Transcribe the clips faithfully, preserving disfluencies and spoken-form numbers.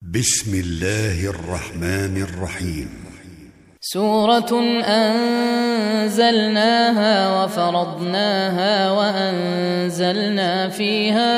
بسم الله الرحمن الرحيم. سورة أنزلناها وفرضناها وأنزلنا فيها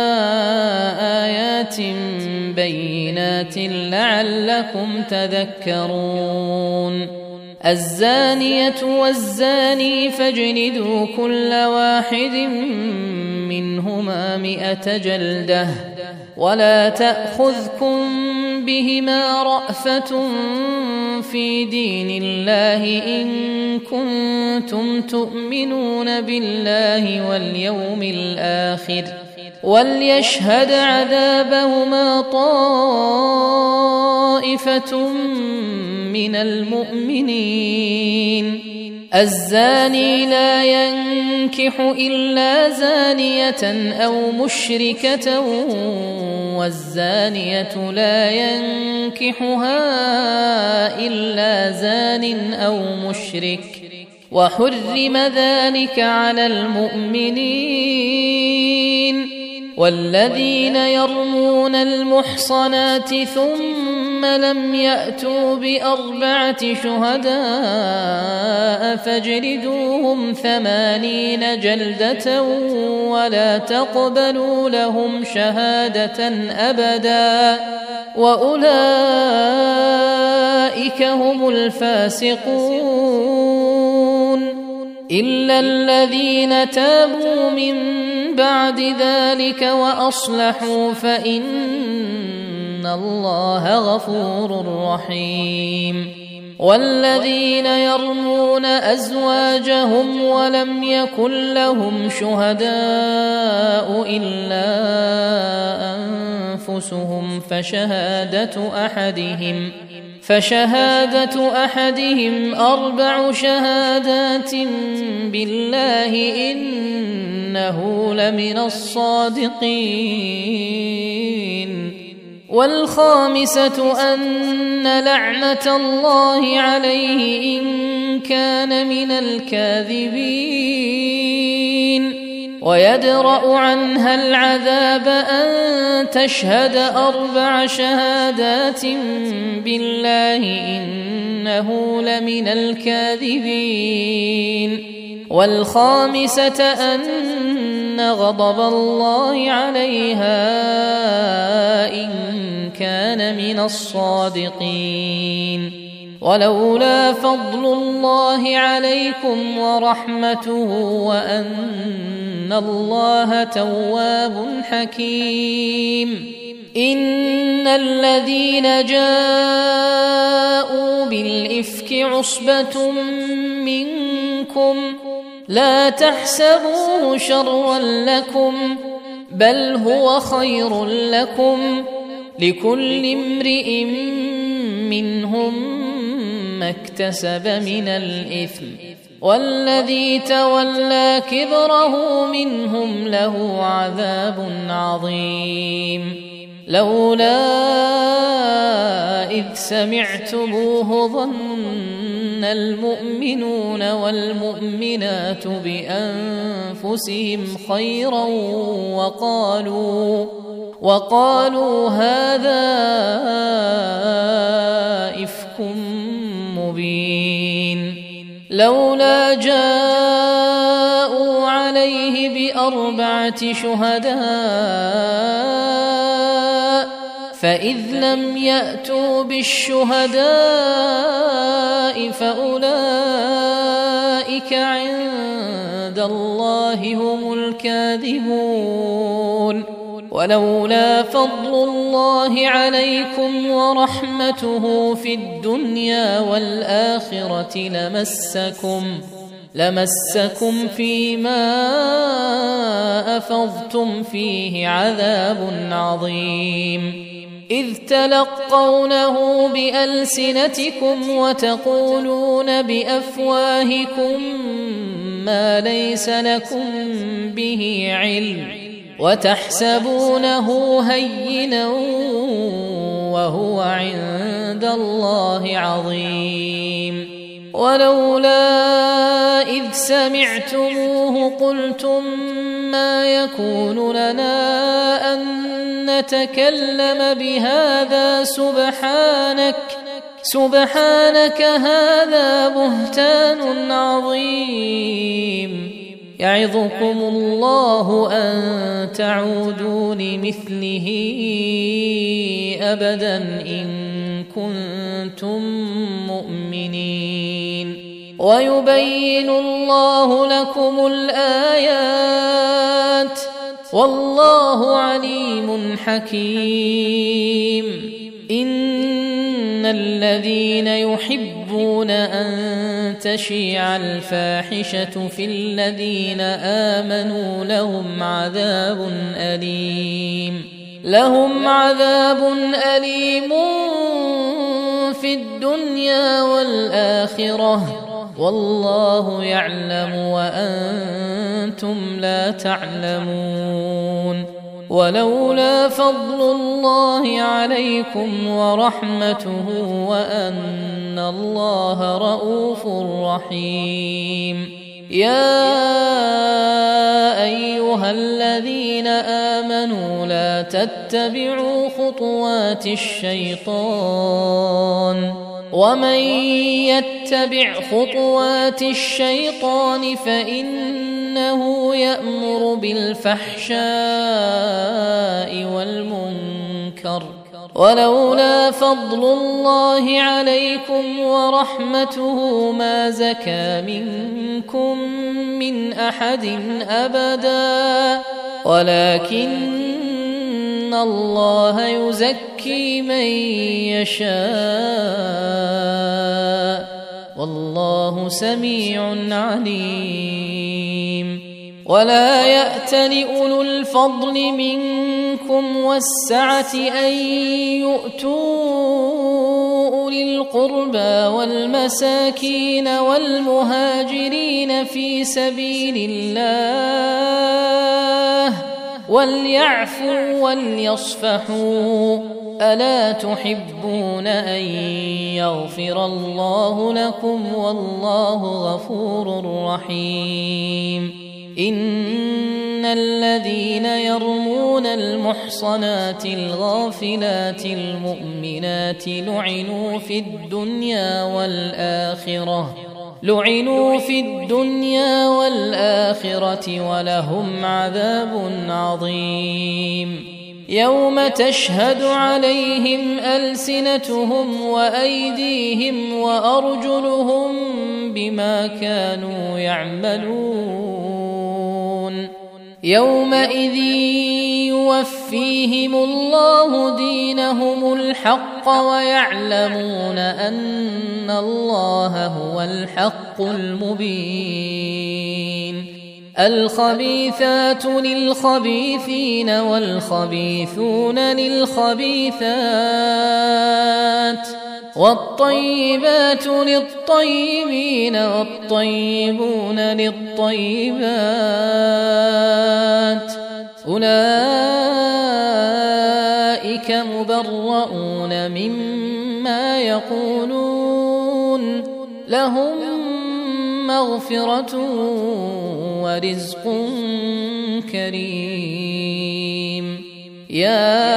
آيات بينات لعلكم تذكرون. الزانية والزاني فاجلدوا كل واحد منهما مئة جلدة ولا تأخذكم بهما رأفة في دين الله إن كنتم تؤمنون بالله واليوم الآخر وليشهد عذابهما طائفة من المؤمنين. الزاني لا ينكح إلا زانية أو مشركة والزانية لا ينكحها إلا زان أو مشرك وحرم ذلك على المؤمنين. والذين يرمون المحصنات ثم لم يأتوا بأربعة شهداء فاجلدوهم ثمانين جلدة ولا تقبلوا لهم شهادة أبدا وأولئك هم الفاسقون. إلا الذين تابوا من بعد ذلك وأصلحوا فإن الله غفور رحيم. والذين يرمون أزواجهم ولم يكن لهم شهداء إلا أنفسهم فشهادة أحدهم فشهادة أحدهم أربع شهادات بالله إنه لمن الصادقين. والخامسة أن لعنة الله عليه إن كان من الكاذبين. ويدرأ عنها العذاب أن تشهد أربع شهادات بالله إنه لمن الكاذبين. والخامسة أن غضب الله عليها إن كان من الصادقين. ولولا فضل الله عليكم ورحمته وأن الله تواب حكيم. إن الذين جاءوا بالإفك عصبة منكم لا تحسبوه شرا لكم بل هو خير لكم لكل امرئ منهم ما اكتسب من الإثم والذي تولى كبره منهم له عذاب عظيم. لولا إذ سمعتموه ظن المؤمنون والمؤمنات بأنفسهم خيرا وقالوا وقالوا هذا إفك مبين. لولا جاءوا عليه بأربعة شهداء فإذ لم يأتوا بالشهداء فأولئك عند الله هم الكاذبون. ولولا فضل الله عليكم ورحمته في الدنيا والآخرة لمسكم لمسكم فيما أفضتم فيه عذاب عظيم. إذ تلقونه بألسنتكم وتقولون بأفواهكم ما ليس لكم به علم وتحسبونه هينا وهو عند الله عظيم. ولولا إذ سمعتموه قلتم ما يكون لنا أن يتكلم بهذا سبحانك سبحانك هذا بهتان عظيم. يعظكم الله أن تعودوا لمثله أبدا إن كنتم مؤمنين. ويبين الله لكم الآيات والله عليم حكيم. إن الذين يحبون أن تشيع الفاحشة في الذين آمنوا لهم عذاب أليم لهم عذاب أليم في الدنيا والآخرة والله يعلم وأنتم لا تعلمون. ولولا فضل الله عليكم ورحمته وأن الله رؤوف رحيم. يا أيها الذين آمنوا لا تتبعوا خطوات الشيطان ومن يتبع خطوات الشيطان فإنه يأمر بالفحشاء والمنكر. ولولا فضل الله عليكم ورحمته ما زكى منكم من أحد أبدا ولكن الله يزكي من يشاء والله سميع عليم. ولا يأتل أولو الفضل منكم والسعة أن يؤتوا أولي القربى والمساكين والمهاجرين في سبيل الله وليعفوا وليصفحوا ألا تحبون أن يغفر الله لكم والله غفور رحيم. إن الذين يرمون المحصنات الغافلات المؤمنات لعنوا في الدنيا والآخرة لعنوا في الدنيا والآخرة ولهم عذاب عظيم. يوم تشهد عليهم ألسنتهم وأيديهم وأرجلهم بما كانوا يعملون. يومئذ يوفيهم الله دينهم الحق ويعلمون أن الله هو الحق المبين. الخبيثات للخبيثين والخبيثون للخبيثات والطيبات للطيبين والطيبون للطيبات أولئك مبرؤون مما يقولون لهم مغفرة ورزق كريم. يا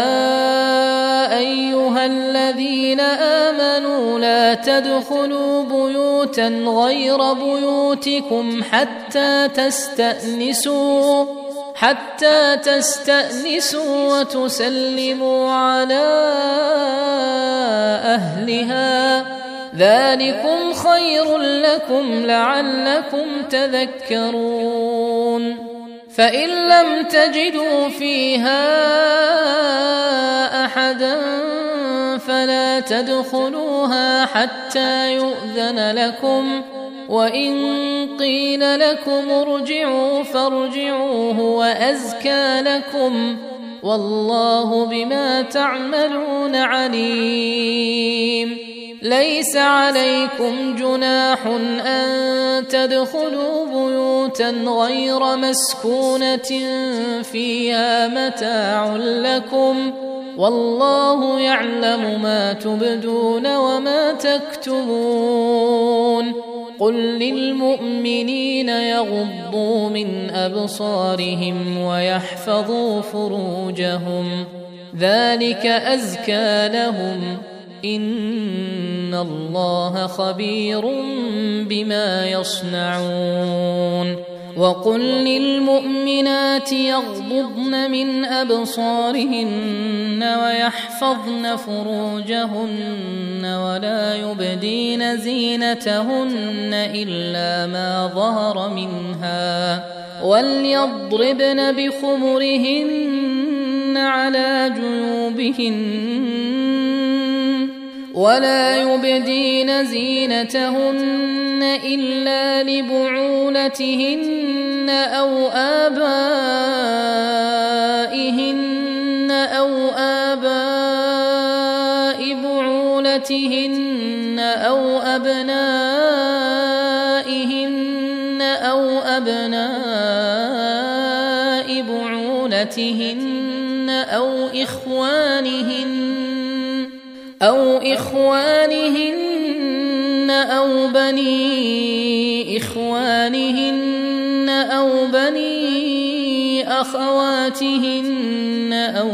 أيها الذين آمنوا لا تدخلوا بيوتا غير بيوتكم حتى تستأنسوا حتى تستأنسوا وتسلموا على أهلها ذلكم خير لكم لعلكم تذكرون. فإن لم تجدوا فيها أحدا فلا تدخلوها حتى يؤذن لكم وإن قيل لكم ارجعوا فارجعوا هو أزكى لكم والله بما تعملون عليم. ليس عليكم جناح أن تدخلوا بيوتا غير مسكونة فيها متاع لكم والله يعلم ما تبدون وما تكتمون. قل للمؤمنين يغضوا من أبصارهم ويحفظوا فروجهم ذلك أزكى لهم إن الله خبير بما يصنعون وقل للمؤمنات يغضضن من أبصارهن ويحفظن فروجهن ولا يبدين زينتهن إلا ما ظهر منها وليضربن بخمرهن على جيوبهن ولا يبدين زينتهن إلا لبعولتهن أو آبائهن أو آباء بعولتهن أو أبنائهن أو أبناء بعولتهن أو إخوانهن أو إخوانهن أو بني إخوانهن أو بني أخواتهن أو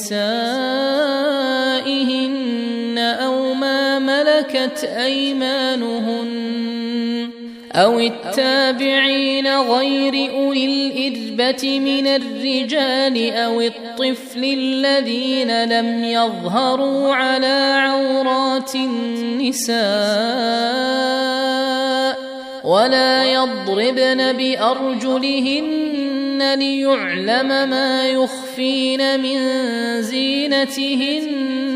نسائهن أو ما ملكت أيمانهن أو التابعين غير أولي الإربة من الرجال أو الطفل الذين لم يظهروا على عورات النساء ولا يضربن بأرجلهن ليعلم ما يخفين من زينتهن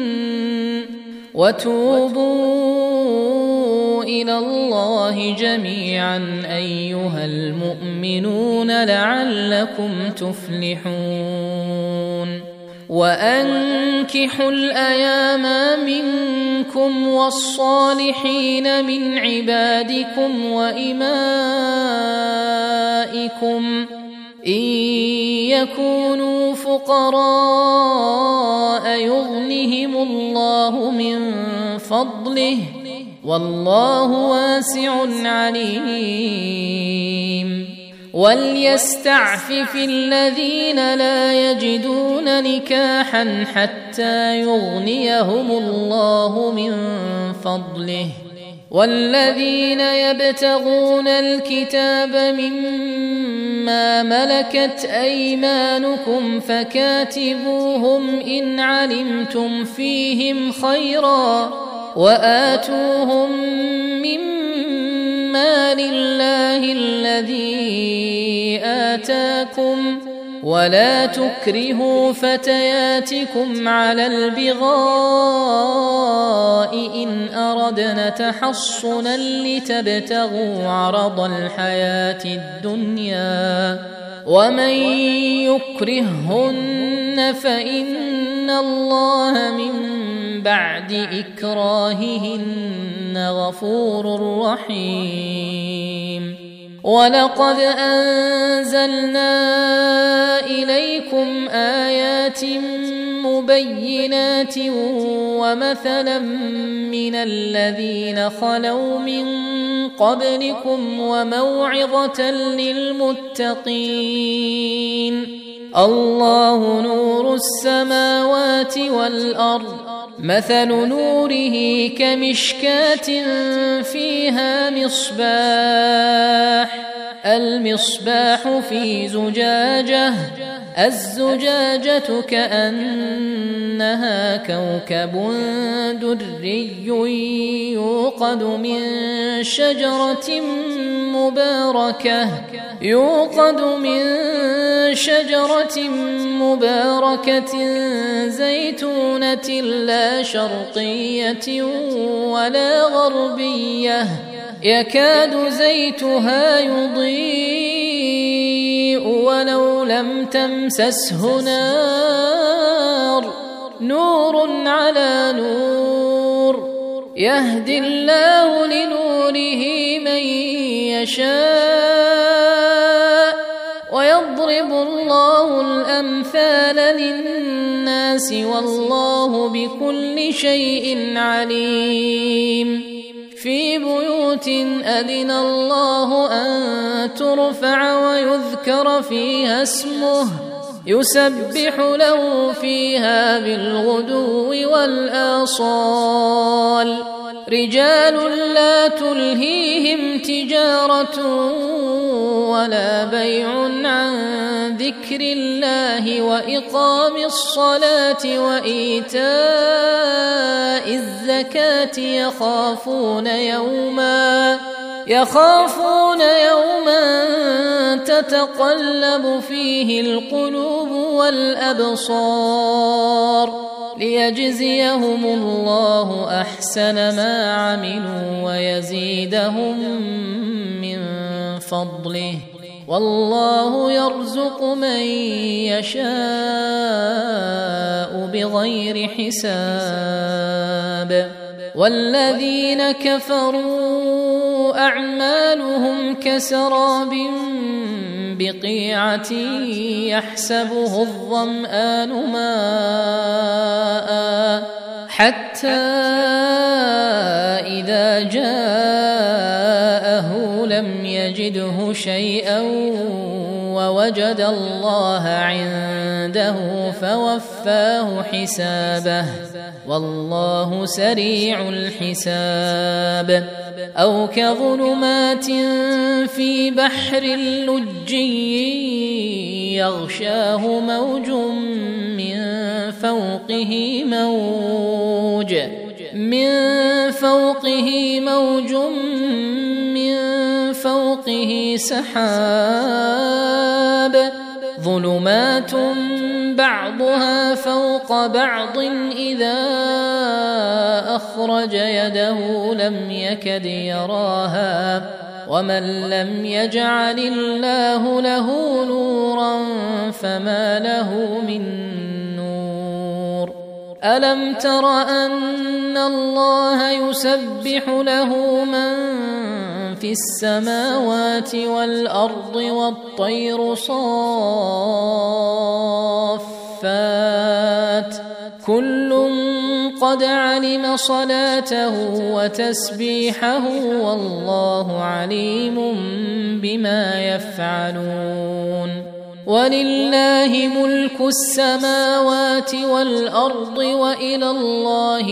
وتوبوا إلى الله جميعا أيها المؤمنون لعلكم تفلحون وأنكحوا الأيام منكم والصالحين من عبادكم وإمائكم إن يكونوا فقراء يغنهم الله من فضله والله واسع عليم وليستعفف الذين لا يجدون نكاحا حتى يغنيهم الله من فضله والذين يبتغون الكتاب مما ملكت أيمانكم فكاتبوهم إن علمتم فيهم خيرا وآتوهم مما لله الذي آتاكم ولا تكرهوا فتياتكم على البغاء إن أردنا تحصنا لتبتغوا عرض الحياة الدنيا ومن يكرههن فإن الله من بعد إكراههن غفور رحيم ولقد أنزلنا إليكم آيات مبينات ومثلا من الذين خلوا من قبلكم وموعظة للمتقين الله نور السماوات والأرض مثل نوره كمشكاة فيها مصباح المصباح في زجاجة الزجاجة كأنها كوكب دري يوقد من شجرة مباركة يوقد من شجرة مباركة زيتونة لا شرقية ولا غربية يكاد زيتها يضيء ولو لم تمسسه نار نور على نور يهدي الله لنوره من يشاء ويضرب الله الأمثال للناس والله بكل شيء عليم في بيوت أذن الله أن ترفع ويذكر فيها اسمه يسبح له فيها بالغدو والآصال رجال لا تلهيهم تجارة ولا بيع عن ذكر الله وإقام الصلاة وإيتاء الزكاة يخافون يوما يخافون يوما تتقلب فيه القلوب والأبصار ليجزيهم الله أحسن ما عملوا ويزيدهم من فضله والله يرزق من يشاء بغير حساب والذين كفروا أعمالهم كسراب بقيعة يحسبه الظمآن ماء حتى إذا جاءه لم يجده شيئا ووجد الله عنده فوفاه حسابه والله سريع الحساب أو كظلمات في بحر لجي يغشاه موج من فوقه موج من فوقه موج من فوقه سحاب ظلمات بعضها فوق بعض إذا أخرج يده لم يكد يراها ومن لم يجعل الله له نورا فما له من نور ألم تر أن الله يسبح له من في السماوات والأرض والطير صافات كل قد علم صلاته وتسبيحه والله عليم بما يفعلون ولله ملك السماوات والأرض وإلى الله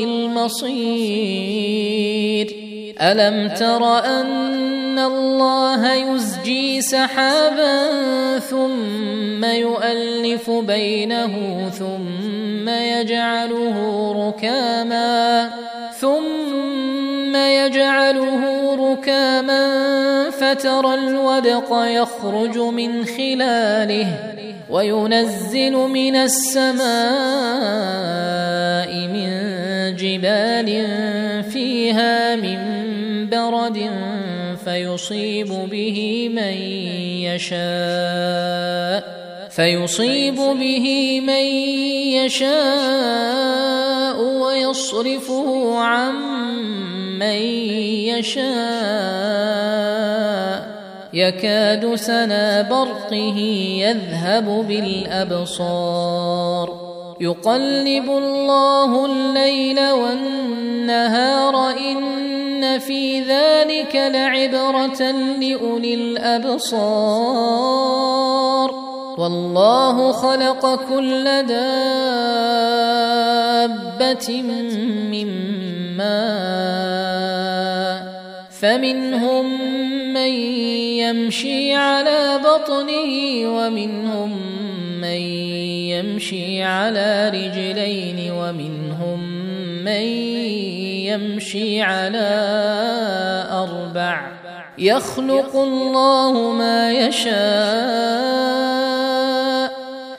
المصير ألم تر أن الله يزجي سحابا ثم يؤلف بينه ثم يجعله ركاما ثم يجعله ركاما فترى الودق يخرج من خلاله وينزل من السماء من جبال فيها من برد فيصيب به من يشاء فيصيب به من يشاء ويصرفه عن من يشاء يكاد سنا برقه يذهب بالأبصار يقلب الله الليل والنهار إن في ذلك لعبرة لأولي الأبصار والله خلق كل دابة من ماء فمنهم من يمشي على بطنه ومنهم من يمشي على رجلين ومنهم من يمشي على أربع يخلق الله ما يشاء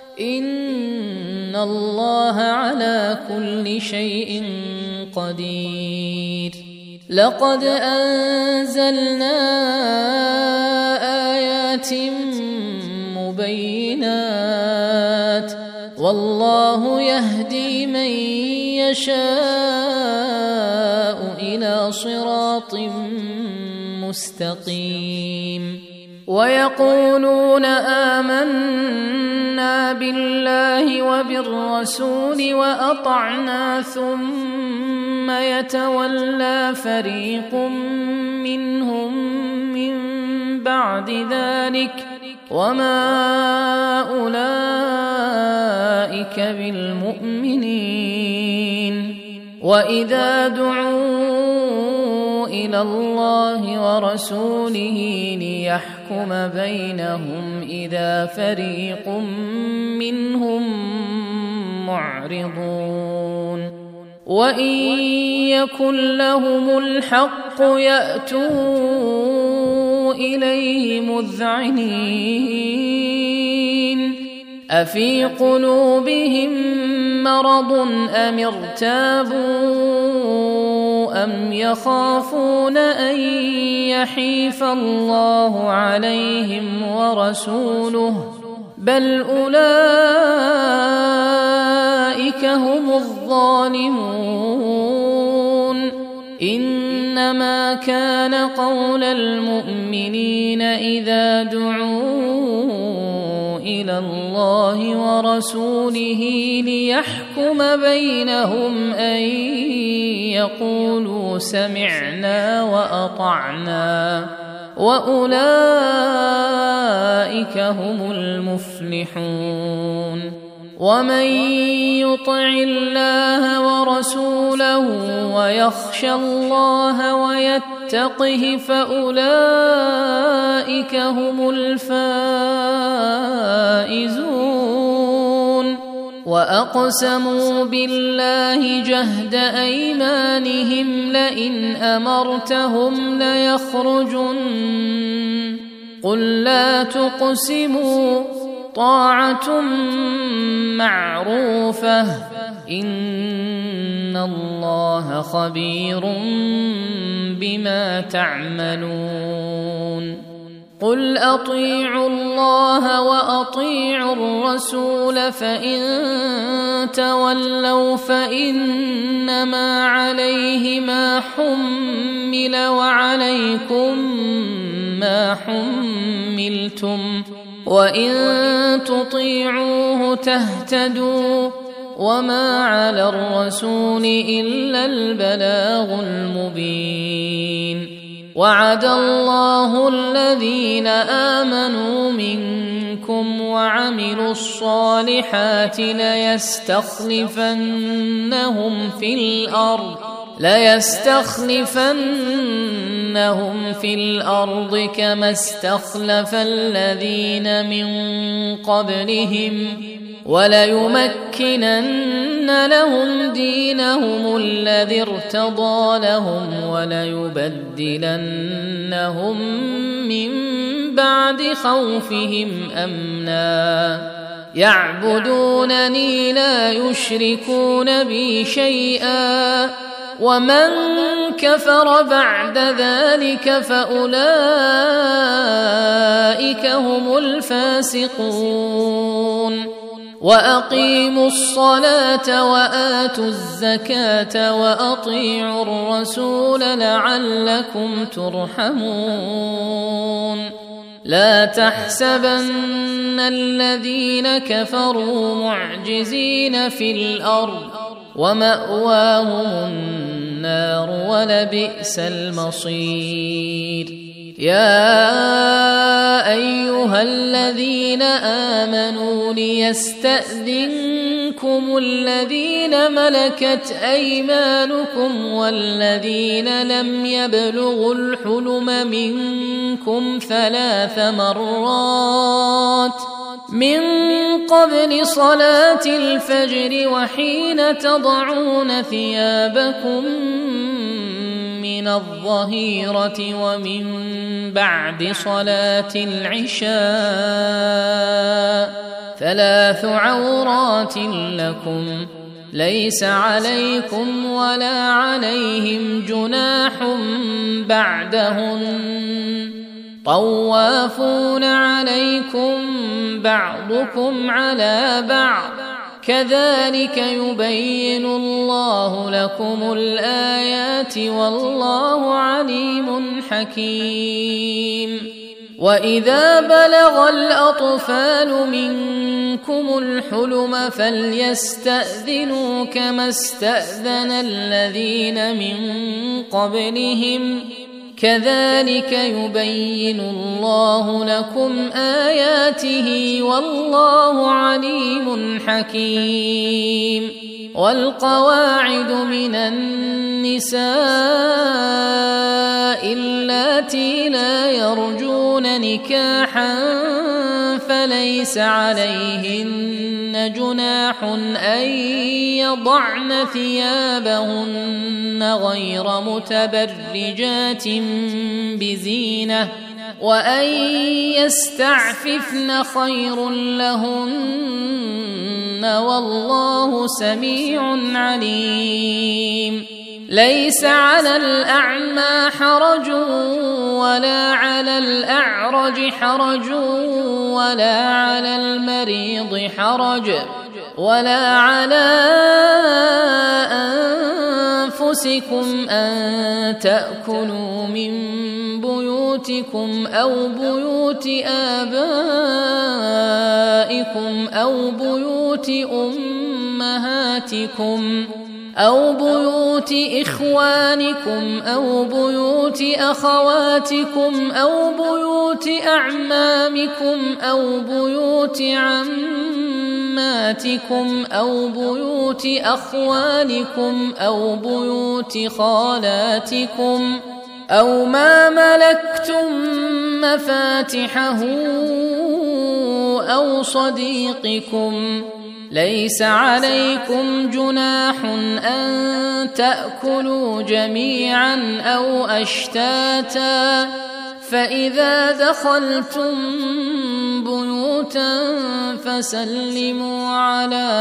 إن الله على كل شيء قدير لقد أنزلنا آيات مبينات والله يهدي من يشاء إلى صراط مستقيم ويقولون آمنا بالله وبالرسول وأطعنا ثم يتولى فريق منهم من بعد ذلك وما أولئك بالمؤمنين. وإذا دعوا إلى الله ورسوله ليحكم بينهم إذا فريق منهم معرضون. وإن يكن لهم الحق يأتوا إليه مذعنين. أفي قلوبهم مرض أم ارتابوا أم يخافون أن يحيف الله عليهم ورسوله بل أولئك هم الظالمون. إنما كان قول المؤمنين إذا دعوا إلى الله ورسوله ليحكم بينهم أن يقولوا سمعنا وأطعنا وأولئك هم المفلحون. ومن يطع الله ورسوله ويخشى الله ويتقه فأولئك هم الفائزون. وأقسموا بالله جهد أيمانهم لئن أمرتهم ليخرجن قل لا تقسموا طاعة معروفة إن الله خبير بما تعملون. قل أطيعوا الله وأطيعوا الرسول فإن تولوا فإنما عليه ما حمل وعليكم ما حملتم وإن تطيعوه تهتدوا وما على الرسول إلا البلاغ المبين. وعد الله الذين آمنوا منكم وعملوا الصالحات ليستخلفنهم في الأرض ليستخلفنهم في الأرض كما استخلف الذين من قبلهم وليمكنن لهم دينهم الذي ارتضى لهم وليبدلنهم من بعد خوفهم أمنا يعبدونني لا يشركون بي شيئا ومن كفر بعد ذلك فأولئك هم الفاسقون. وأقيموا الصلاة وآتوا الزكاة وأطيعوا الرسول لعلكم ترحمون. لا تحسبن الذين كفروا معجزين في الأرض ومأواهم النار ولبئس المصير. يا أيها الذين آمنوا ليستأذنكم الذين ملكت أيمانكم والذين لم يبلغوا الحلم منكم ثلاث مرات من قبل صلاة الفجر وحين تضعون ثيابكم من الظهيرة ومن بعد صلاة العشاء ثلاث عورات لكم ليس عليكم ولا عليهم جناح بعدهن طوافون عليكم بعضكم على بعض كذلك يبين الله لكم الآيات والله عليم حكيم. وإذا بلغ الأطفال منكم الحلم فليستأذنوا كما استأذن الذين من قبلهم كذلك يبين الله لكم آياته والله عليم حكيم. والقواعد من النساء اللاتي لا يرجون نكاحا فليس عليهن جناح أن يضعن ثيابهن غير متبرجات بزينة وأن يستعففن خير لهن والله سميع عليم. ليس على الأعمى حرج ولا على الأعرج حرج ولا على المريض حرج ولا على أنفسكم أن تأكلوا من بيوتكم أو بيوت آبائكم أو بيوت أمهاتكم أو بيوت إخوانكم أو بيوت أخواتكم أو بيوت أعمامكم أو بيوت عماتكم أو بيوت أخوالكم أو بيوت خالاتكم أو ما ملكتم مفاتحه أو صديقكم. ليس عليكم جناح أن تأكلوا جميعا أو أشتاتا فإذا دخلتم بيوتا فسلموا على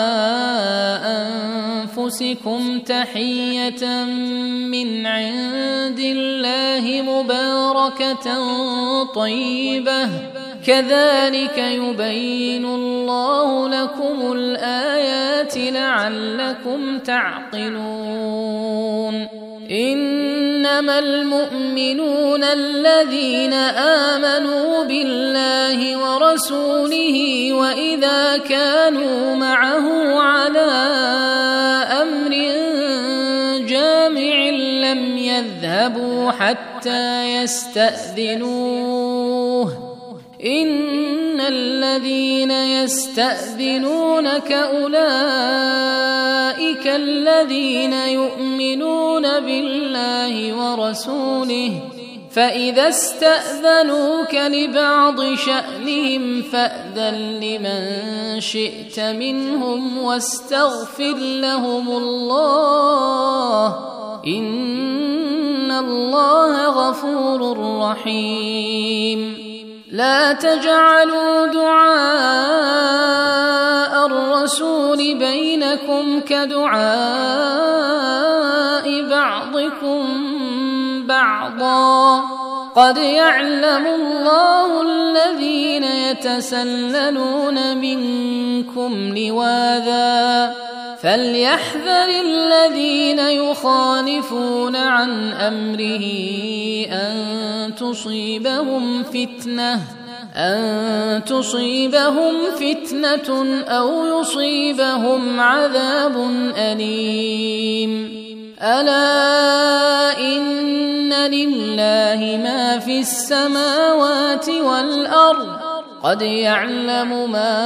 أنفسكم تحية من عند الله مباركة طيبة كذلك يبين الله لكم الآيات لعلكم تعقلون. إنما المؤمنون الذين آمنوا بالله ورسوله وإذا كانوا معه على أمر جامع لم يذهبوا حتى يستأذنوه. إن الذين يستأذنونك أولئك الذين يؤمنون بالله ورسوله فإذا استأذنوك لبعض شأنهم فأذن لمن شئت منهم واستغفر لهم الله إن الله غفور رحيم. لا تجعلوا دعاء الرسول بينكم كدعاء بعضكم بعضا قد يعلم الله الذين يتسللون منكم لواذا فليحذر الذين يخالفون عن أمره أن تصيبهم فتنة أن تصيبهم فتنة أو يصيبهم عذاب أليم. ألا إن لله ما في السماوات والأرض قد يعلم ما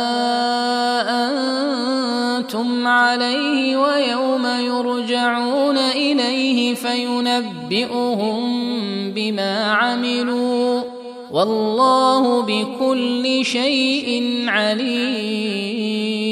أنتم عليه ويوم يرجعون إليه فينبئهم بما عملوا والله بكل شيء عليم.